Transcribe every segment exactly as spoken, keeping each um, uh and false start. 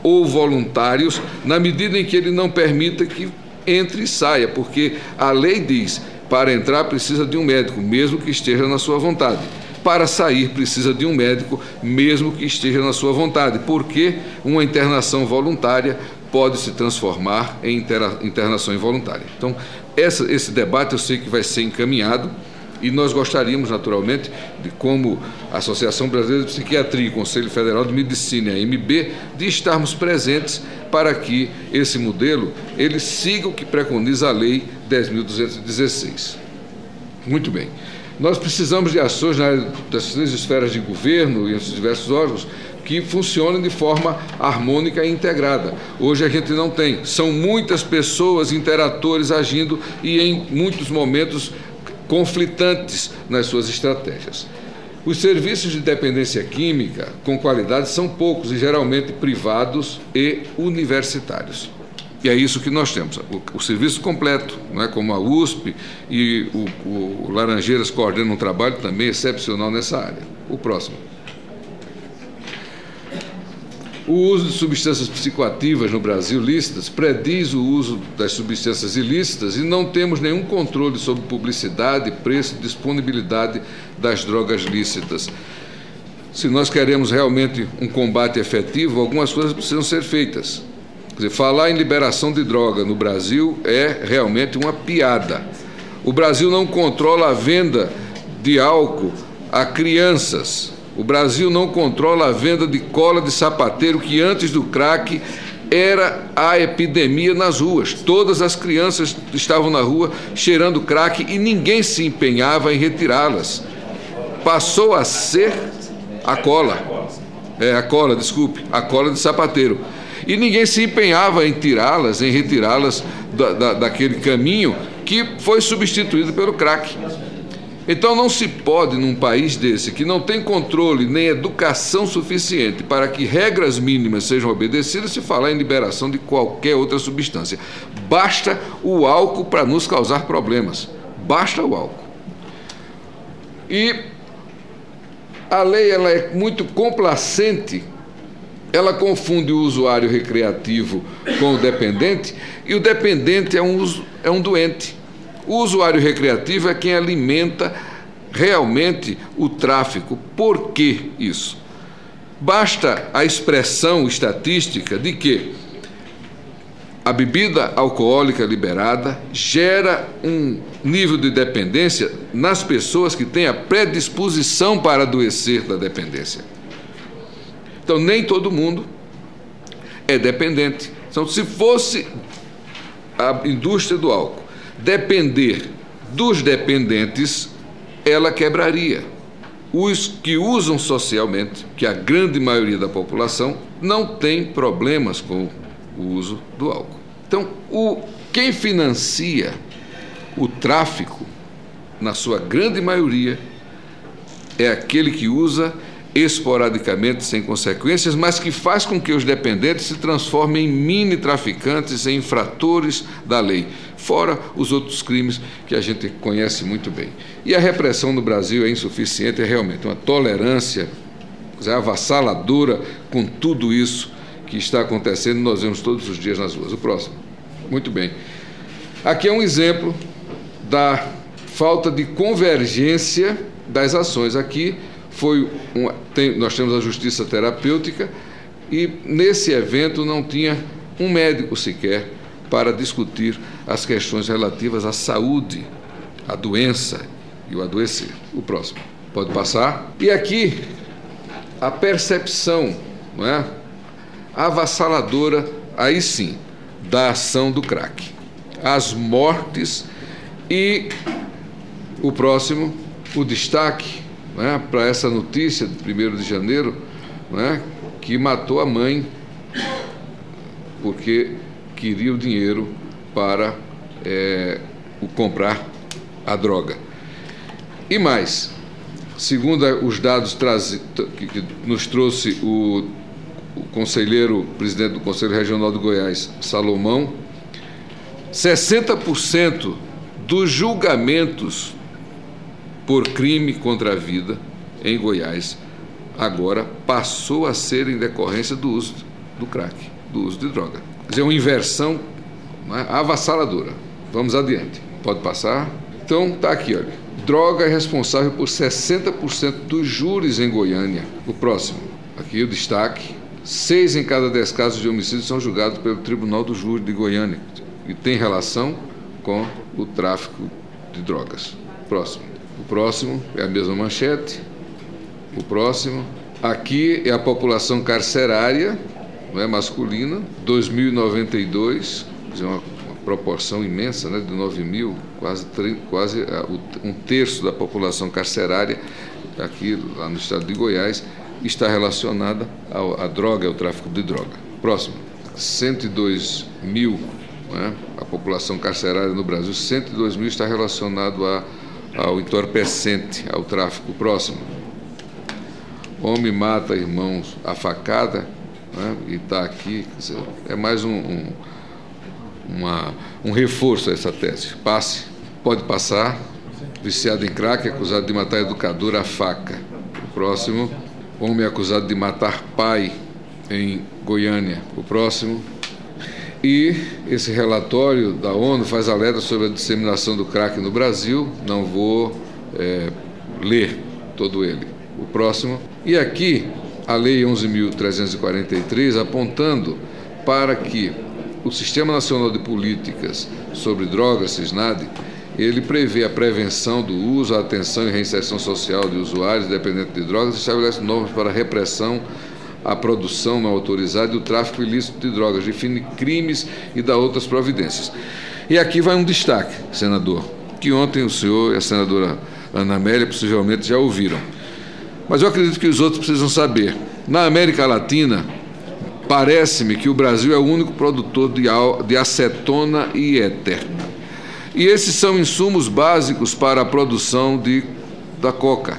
ou voluntários, na medida em que ele não permita que entre e saia, porque a lei diz, para entrar precisa de um médico, mesmo que esteja na sua vontade. Para sair precisa de um médico, mesmo que esteja na sua vontade, porque uma internação voluntária pode se transformar em internação involuntária. Então, essa, esse debate eu sei que vai ser encaminhado, e nós gostaríamos, naturalmente, de como a Associação Brasileira de Psiquiatria e Conselho Federal de Medicina, a M B, de estarmos presentes para que esse modelo ele siga o que preconiza a Lei dez mil duzentos e dezesseis. Muito bem. Nós precisamos de ações na área das três esferas de governo e os diversos órgãos que funcionem de forma harmônica e integrada. Hoje a gente não tem. São muitas pessoas, interatores agindo e em muitos momentos conflitantes nas suas estratégias. Os serviços de dependência química com qualidade são poucos e geralmente privados e universitários. E é isso que nós temos, o, o serviço completo, não é, como a U S P e o, o Laranjeiras coordenam um trabalho também excepcional nessa área. O próximo. O uso de substâncias psicoativas no Brasil lícitas prediz o uso das substâncias ilícitas e não temos nenhum controle sobre publicidade, preço e disponibilidade das drogas lícitas. Se nós queremos realmente um combate efetivo, algumas coisas precisam ser feitas. Quer dizer, falar em liberação de droga no Brasil é realmente uma piada. O Brasil não controla a venda de álcool a crianças. O Brasil não controla a venda de cola de sapateiro, que antes do crack era a epidemia nas ruas. Todas as crianças estavam na rua cheirando crack e ninguém se empenhava em retirá-las. Passou a ser a cola. É, a cola, desculpe, a cola de sapateiro. E ninguém se empenhava em tirá-las, em retirá-las da, da, daquele caminho que foi substituído pelo crack. Então não se pode, num país desse, que não tem controle nem educação suficiente para que regras mínimas sejam obedecidas, se falar em liberação de qualquer outra substância. Basta o álcool para nos causar problemas. Basta o álcool. E a lei ela é muito complacente. Ela confunde o usuário recreativo com o dependente, e o dependente é um, é um doente. O usuário recreativo é quem alimenta realmente o tráfico. Por que isso? Basta a expressão estatística de que a bebida alcoólica liberada gera um nível de dependência nas pessoas que têm a predisposição para adoecer da dependência. Então, nem todo mundo é dependente. Então, se fosse a indústria do álcool depender dos dependentes, ela quebraria. Os que usam socialmente, que a grande maioria da população, não tem problemas com o uso do álcool. Então, o, quem financia o tráfico, na sua grande maioria, é aquele que usa esporadicamente, sem consequências, mas que faz com que os dependentes se transformem em mini-traficantes, em infratores da lei, fora os outros crimes que a gente conhece muito bem. E a repressão no Brasil é insuficiente, é realmente uma tolerância avassaladora com tudo isso que está acontecendo, nós vemos todos os dias nas ruas. O próximo. Muito bem. Aqui é um exemplo da falta de convergência das ações. Aqui foi um, tem, nós temos a justiça terapêutica e nesse evento não tinha um médico sequer para discutir as questões relativas à saúde, à doença e o adoecer. O próximo. Pode passar. E aqui a percepção, não é, avassaladora, aí sim, da ação do crack. As mortes e o próximo, o destaque, né, para essa notícia de primeiro de janeiro, né, que matou a mãe porque queria o dinheiro para é, o comprar a droga. E mais, segundo os dados traz, que, que nos trouxe o, o conselheiro, presidente do Conselho Regional do Goiás, Salomão, sessenta por cento dos julgamentos por crime contra a vida em Goiás agora passou a ser em decorrência do uso do crack, do uso de droga. Quer dizer, uma inversão, né, avassaladora. Vamos adiante. Pode passar? Então, está aqui, olha. Droga é responsável por sessenta por cento dos júris em Goiânia. O próximo, aqui o destaque. Seis em cada dez casos de homicídio são julgados pelo Tribunal do Júri de Goiânia e tem relação com o tráfico de drogas. Próximo. O próximo é a mesma manchete. O próximo. Aqui é a população carcerária, não é, masculina, dois mil e noventa e dois, quer dizer, uma, uma proporção imensa, né, de nove mil, quase, quase uh, um terço da população carcerária, aqui lá no estado de Goiás, está relacionada ao, à droga, ao tráfico de droga. Próximo, cento e dois mil, né, a população carcerária no Brasil, cento e dois mil está relacionado a, ao entorpecente, ao tráfico. Próximo. Homem mata irmãos a facada, né, e está aqui, quer dizer, é mais um, um, uma, um reforço a essa tese. Passe, pode passar. Viciado em crack, acusado de matar educadora a faca. O próximo, homem acusado de matar pai em Goiânia. O próximo. E esse relatório da ONU faz alerta sobre a disseminação do crack no Brasil. Não vou é, ler todo ele. O próximo. E aqui, a Lei onze mil trezentos e quarenta e três, apontando para que o Sistema Nacional de Políticas sobre Drogas, SISNAD, ele prevê a prevenção do uso, a atenção e reinserção social de usuários dependentes de drogas e estabelece normas para a repressão, a produção não autorizada e o tráfico ilícito de drogas, define crimes e dá outras providências. E aqui vai um destaque, senador, que ontem o senhor e a senadora Ana Amélia possivelmente já ouviram. Mas eu acredito que os outros precisam saber. Na América Latina, parece-me que o Brasil é o único produtor de, de acetona e éter. E esses são insumos básicos para a produção de, da coca.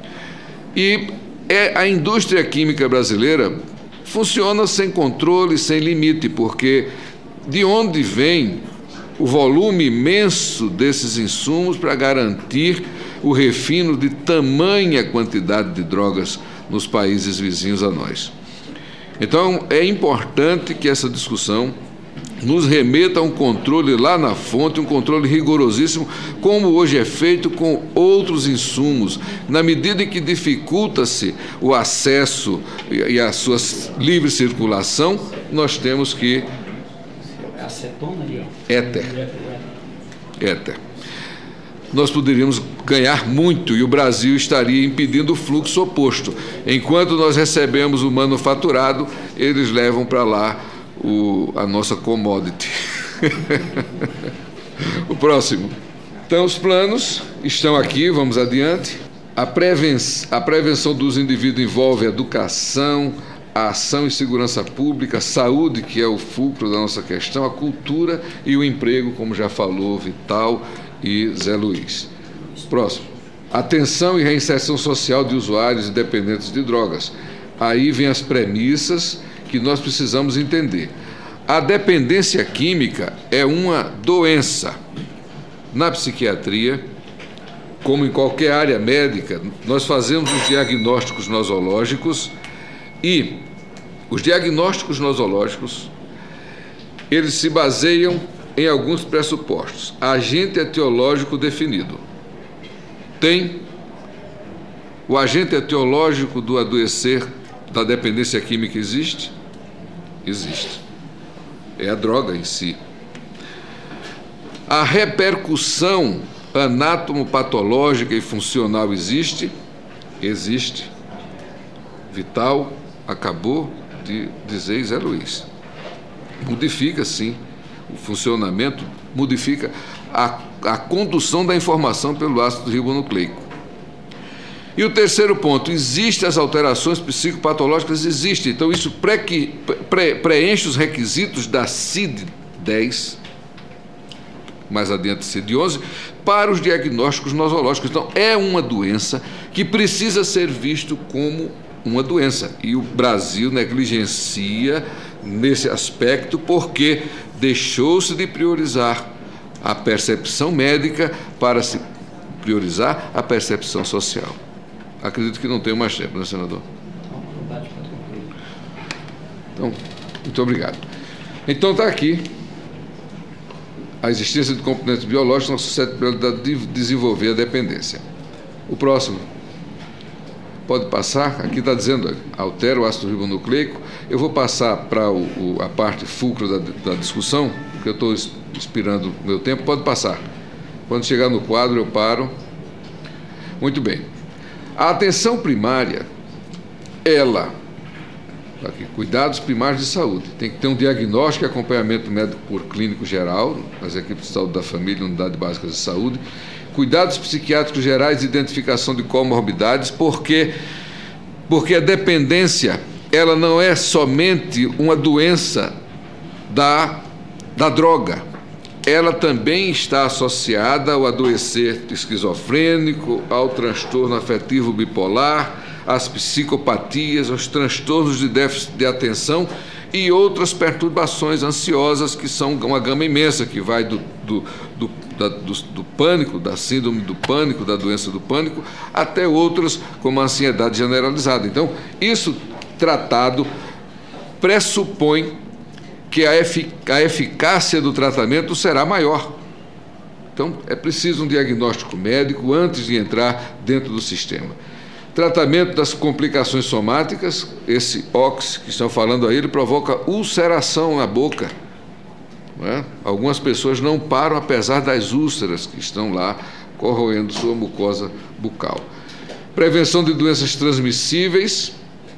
E é, a indústria química brasileira funciona sem controle, sem limite, porque de onde vem o volume imenso desses insumos para garantir o refino de tamanha quantidade de drogas nos países vizinhos a nós. Então, é importante que essa discussão nos remeta a um controle lá na fonte, um controle rigorosíssimo, como hoje é feito com outros insumos, na medida em que dificulta-se o acesso e a sua livre circulação, nós temos que... Acetona ali? Éter. Éter. Nós poderíamos ganhar muito e o Brasil estaria impedindo o fluxo oposto. Enquanto nós recebemos o manufaturado, eles levam para lá o, a nossa commodity. O próximo. Então, os planos estão aqui, vamos adiante. A, preven a prevenção dos indivíduos envolve educação, a ação e segurança pública, a saúde, que é o fulcro da nossa questão, a cultura e o emprego, como já falou Vital e Zé Luiz. Próximo. Atenção e reinserção social de usuários e dependentes de drogas. Aí vem as premissas que nós precisamos entender. A dependência química é uma doença. Na psiquiatria, como em qualquer área médica, nós fazemos os diagnósticos nosológicos e os diagnósticos nosológicos, eles se baseiam em alguns pressupostos. Agente etiológico definido. Tem o agente etiológico do adoecer da dependência química existe? Existe. É a droga em si. A repercussão anátomo-patológica e funcional existe? Existe. Vital acabou de dizer Zé Luiz. Modifica, sim, o funcionamento, modifica a, a condução da informação pelo ácido ribonucleico. E o terceiro ponto, existem as alterações psicopatológicas? Existem. Então, isso pré, pré, preenche os requisitos da C I D dez, mais adiante C I D onze, para os diagnósticos nosológicos. Então, é uma doença que precisa ser visto como uma doença. E o Brasil negligencia nesse aspecto porque deixou-se de priorizar a percepção médica para se priorizar a percepção social. Acredito que não tenho mais tempo, né, senador? Não, não dá de fazer. Então, Muito obrigado. Então está aqui a existência de componentes biológicos na suscetibilidade de desenvolver a dependência. O próximo. Pode passar, aqui está dizendo, altera o ácido ribonucleico. Eu vou passar para o, o, a parte fulcro da, da discussão, porque eu estou expirando o meu tempo. Pode passar. Quando chegar no quadro, eu paro. Muito bem. A atenção primária, ela, aqui, cuidados primários de saúde, tem que ter um diagnóstico e acompanhamento médico por clínico geral, nas equipes de saúde da família, unidades básicas de saúde, cuidados psiquiátricos gerais e identificação de comorbidades, porque, porque a dependência, ela não é somente uma doença da, da droga, ela também está associada ao adoecer esquizofrênico, ao transtorno afetivo bipolar, às psicopatias, aos transtornos de déficit de atenção e outras perturbações ansiosas, que são uma gama imensa, que vai do, do, do, da, do, do pânico, da síndrome do pânico, da doença do pânico, até outras como a ansiedade generalizada. Então, isso tratado pressupõe que a, efic- a eficácia do tratamento será maior. Então, é preciso um diagnóstico médico antes de entrar dentro do sistema. Tratamento das complicações somáticas, esse óxido que estão falando aí, ele provoca ulceração na boca. Não é? Algumas pessoas não param, apesar das úlceras que estão lá corroendo sua mucosa bucal. Prevenção de doenças transmissíveis,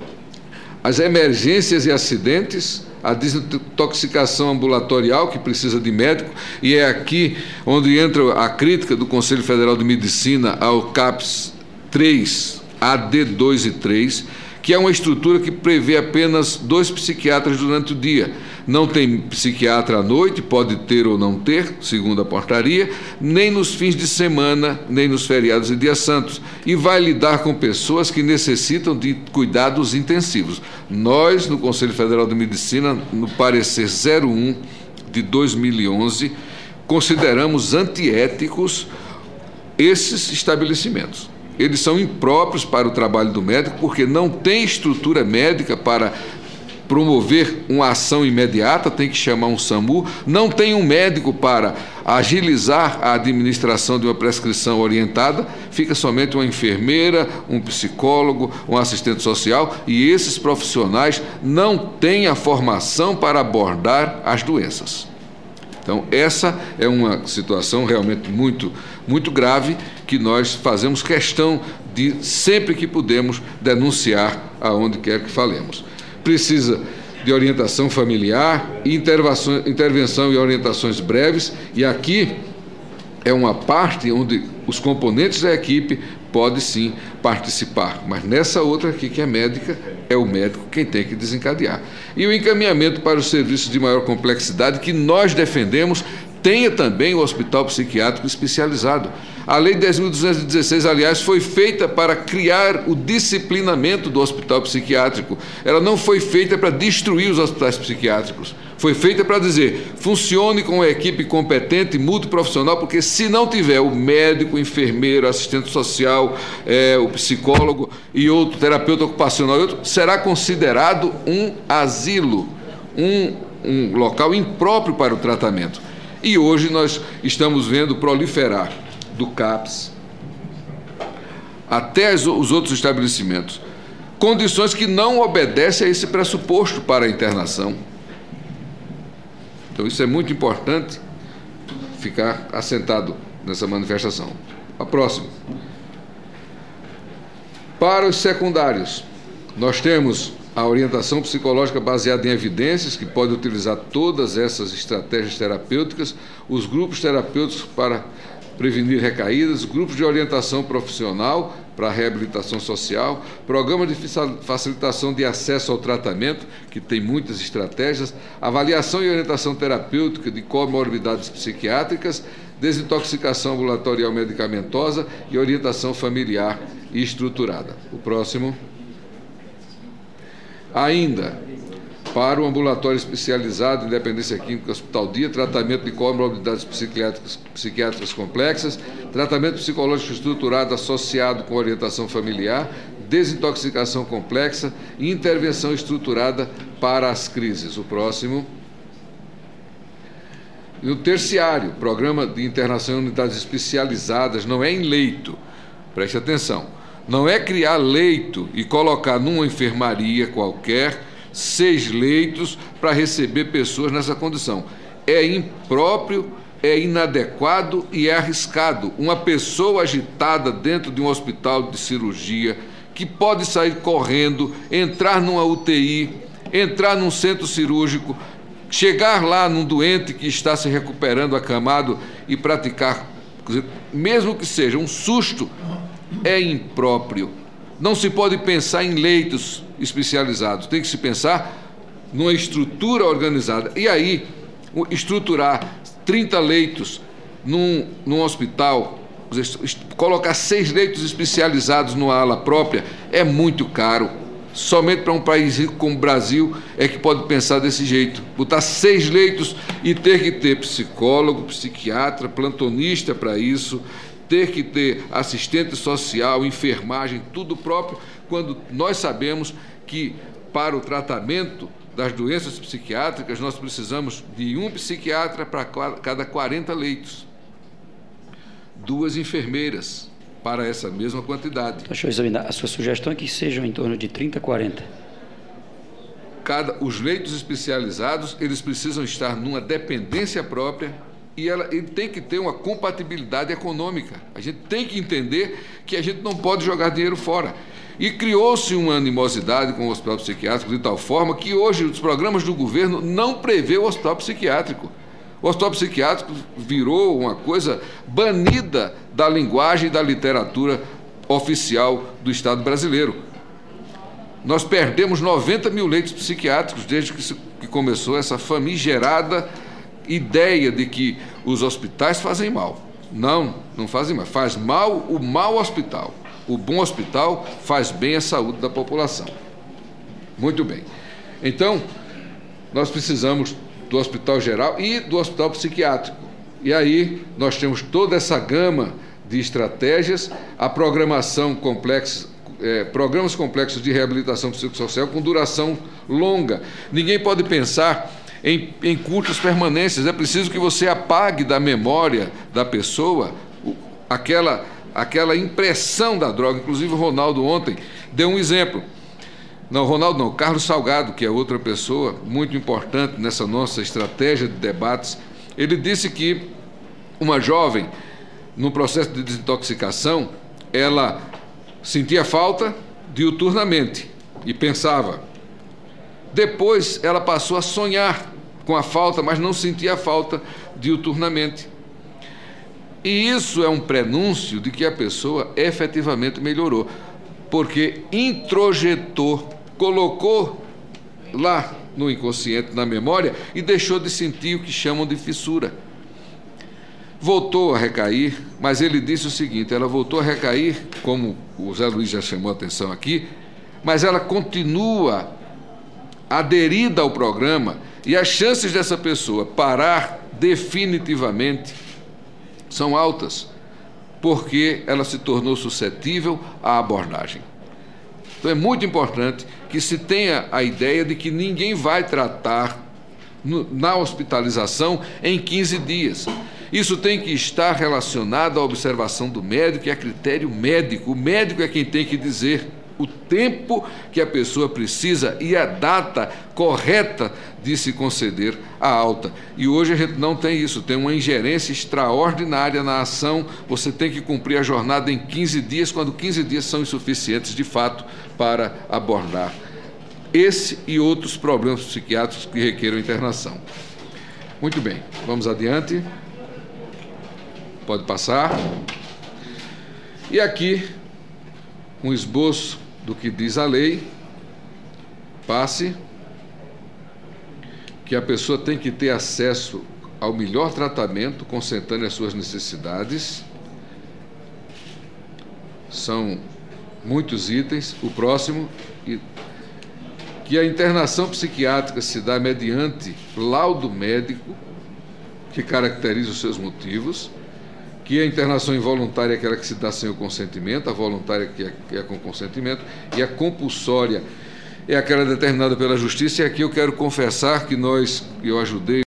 as emergências e acidentes, a desintoxicação ambulatorial, que precisa de médico, e é aqui onde entra a crítica do Conselho Federal de Medicina ao CAPS três, A D dois e três, que é uma estrutura que prevê apenas dois psiquiatras durante o dia. Não tem psiquiatra à noite, pode ter ou não ter, segundo a portaria, nem nos fins de semana, nem nos feriados e dias santos. E vai lidar com pessoas que necessitam de cuidados intensivos. Nós, no Conselho Federal de Medicina, no parecer zero um de dois mil e onze, consideramos antiéticos esses estabelecimentos. Eles são impróprios para o trabalho do médico, porque não tem estrutura médica para promover uma ação imediata, tem que chamar um SAMU, não tem um médico para agilizar a administração de uma prescrição orientada, fica somente uma enfermeira, um psicólogo, um assistente social, e esses profissionais não têm a formação para abordar as doenças. Então, essa é uma situação realmente muito, muito grave, que nós fazemos questão de, sempre que podemos, denunciar aonde quer que falemos. Precisa de orientação familiar, intervenção e orientações breves, e aqui é uma parte onde os componentes da equipe podem sim participar, mas nessa outra aqui, que é médica, é o médico quem tem que desencadear. E o encaminhamento para os serviços de maior complexidade, que nós defendemos, tenha também o hospital psiquiátrico especializado. A Lei dez mil duzentos e dezesseis, aliás, foi feita para criar o disciplinamento do hospital psiquiátrico. Ela não foi feita para destruir os hospitais psiquiátricos. Foi feita para dizer, funcione com uma equipe competente, multiprofissional, porque se não tiver o médico, o enfermeiro, o assistente social, é, o psicólogo e outro, terapeuta ocupacional e outro, será considerado um asilo, um, um local impróprio para o tratamento. E hoje nós estamos vendo proliferar do CAPS até os outros estabelecimentos condições que não obedecem a esse pressuposto para a internação. Então, isso é muito importante ficar assentado nessa manifestação. A próxima. Para os secundários, nós temos a orientação psicológica baseada em evidências, que pode utilizar todas essas estratégias terapêuticas, os grupos terapêuticos para prevenir recaídas, grupos de orientação profissional para reabilitação social, programa de facilitação de acesso ao tratamento, que tem muitas estratégias, avaliação e orientação terapêutica de comorbidades psiquiátricas, desintoxicação ambulatorial medicamentosa e orientação familiar e estruturada. O próximo. Ainda, para o ambulatório especializado em dependência química Hospital Dia, tratamento de comorbidades psiquiátricas, psiquiátricas complexas, tratamento psicológico estruturado associado com orientação familiar, desintoxicação complexa e intervenção estruturada para as crises. O próximo. E o terciário, Programa de Internação em Unidades Especializadas, não é em leito, preste atenção, não é criar leito e colocar numa enfermaria qualquer seis leitos para receber pessoas nessa condição. É impróprio, é inadequado e é arriscado. Uma pessoa agitada dentro de um hospital de cirurgia, que pode sair correndo, entrar numa U T I, entrar num centro cirúrgico, chegar lá num doente que está se recuperando acamado e praticar, mesmo que seja um susto, é impróprio. Não se pode pensar em leitos especializados, tem que se pensar numa estrutura organizada. E aí, estruturar trinta leitos num, num hospital, colocar seis leitos especializados numa ala própria, é muito caro. Somente para um país rico como o Brasil é que pode pensar desse jeito. Botar seis leitos e ter que ter psicólogo, psiquiatra, plantonista para isso, ter que ter assistente social, enfermagem, tudo próprio, quando nós sabemos que para o tratamento das doenças psiquiátricas nós precisamos de um psiquiatra para cada quarenta leitos, duas enfermeiras para essa mesma quantidade. Então, deixa eu examinar. A sua sugestão é que sejam em torno de trinta, quarenta? Cada, os leitos especializados, eles precisam estar numa dependência própria e ela, ele tem que ter uma compatibilidade econômica. A gente tem que entender que a gente não pode jogar dinheiro fora. E criou-se uma animosidade com o hospital psiquiátrico de tal forma que hoje os programas do governo não prevê o hospital psiquiátrico. O hospital psiquiátrico virou uma coisa banida da linguagem e da literatura oficial do Estado brasileiro. Nós perdemos noventa mil leitos psiquiátricos desde que, se, que começou essa famigerada ideia de que os hospitais fazem mal. Não, não fazem mal. Faz mal o mau hospital. O bom hospital faz bem à saúde da população. Muito bem. Então, nós precisamos do Hospital Geral e do Hospital Psiquiátrico. E aí nós temos toda essa gama de estratégias, a programação complexa, é, programas complexos de reabilitação psicossocial com duração longa. Ninguém pode pensar em, em curtas permanências, é preciso que você apague da memória da pessoa aquela, aquela impressão da droga. Inclusive o Ronaldo ontem deu um exemplo. Não, Ronaldo não, Carlos Salgado, que é outra pessoa muito importante nessa nossa estratégia de debates, ele disse que uma jovem, no processo de desintoxicação, ela sentia falta diuturnamente e pensava. Depois ela passou a sonhar com a falta, mas não sentia a falta diuturnamente. E isso é um prenúncio de que a pessoa efetivamente melhorou, porque introjetou, colocou lá no inconsciente, na memória, e deixou de sentir o que chamam de fissura. Voltou a recair, mas ele disse o seguinte, ela voltou a recair, como o Zé Luiz já chamou a atenção aqui, mas ela continua aderida ao programa e as chances dessa pessoa parar definitivamente são altas, porque ela se tornou suscetível à abordagem. Então é muito importante que se tenha a ideia de que ninguém vai tratar no, na hospitalização em quinze dias. Isso tem que estar relacionado à observação do médico e a critério médico. O médico é quem tem que dizer o tempo que a pessoa precisa e a data correta de se conceder a alta. E hoje a gente não tem isso, tem uma ingerência extraordinária na ação. Você tem que cumprir a jornada em quinze dias, quando quinze dias são insuficientes de fato para abordar esse e outros problemas psiquiátricos que requeram internação. Muito bem, vamos adiante. Pode passar. E aqui um esboço do que diz a lei. Passe. Que a pessoa tem que ter acesso ao melhor tratamento, concentrando as suas necessidades. São muitos itens. O próximo, que a internação psiquiátrica se dá mediante laudo médico, que caracteriza os seus motivos, que a internação involuntária é aquela que se dá sem o consentimento, a voluntária que é, que é com consentimento, e a compulsória é aquela determinada pela Justiça, e aqui eu quero confessar que nós, eu ajudei